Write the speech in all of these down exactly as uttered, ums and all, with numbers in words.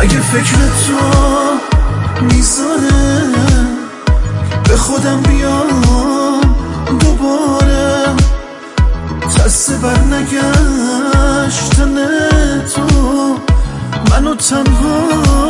اگه فکر تو میذاره به خودم بیام دوباره، ترس بر نگشتن تو منو تنها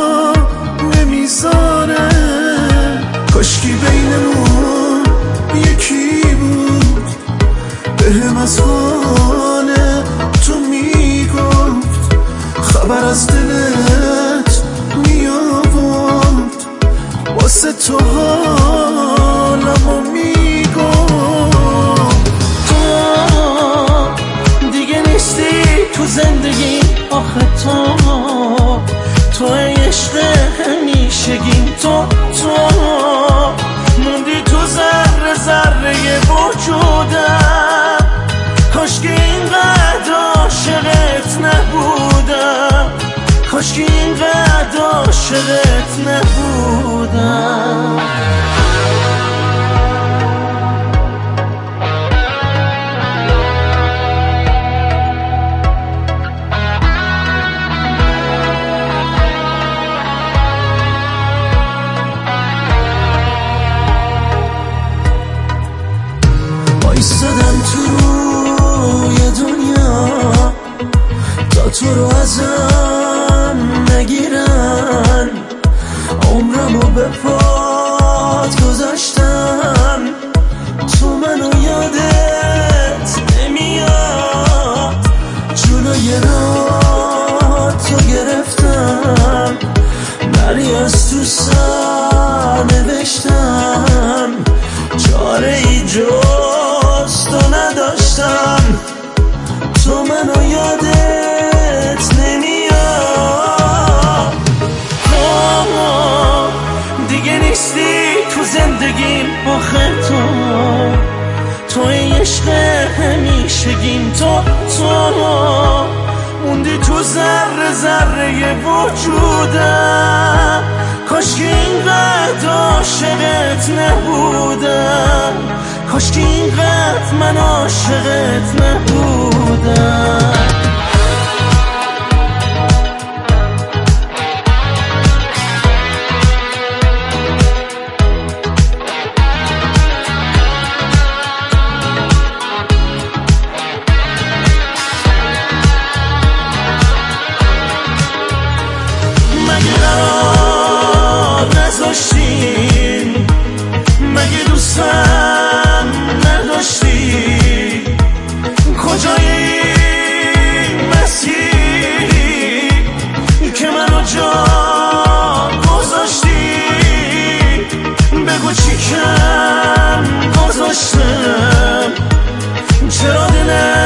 نمیذاره. کاشکی بینمون یکی بود بهم از حال تو میگفت، خبر از دلت میآورد، واسه تو حالمو میگفت. تو دیگه نیستی تو زندگی، آخه تو تو عشق همیشگیم، تو تو موندی تو ذره ذره وجودم. کاشکی اینقدر عاشقت نبودم، کاشکی اینقدر عاشقت نبودم. ایستادم تو روی دنیا تا تو رو ازم نگیرن، عمرمو به پات گذاشتم، تو منو یادت نمیاد. جلوی راه تو گرفتم، ولی از تو سر نوشتم، چاره ای جز تو نداشتم. تو منو یادت نمیاد، تو دیگه نیستی تو زندگیم، آخه تو تو عشق همیشگیم، تو تو موندی تو ذره ذره وجودم. کاشکی اینقدر عاشقت نبودم، کاشکی اینقدر من عاشقت نبودم. مگه دوستم نداشتی؟ کجای این مسیری که منو جا گذاشتی؟ بگو چی کم گذاشتم، چرا دلم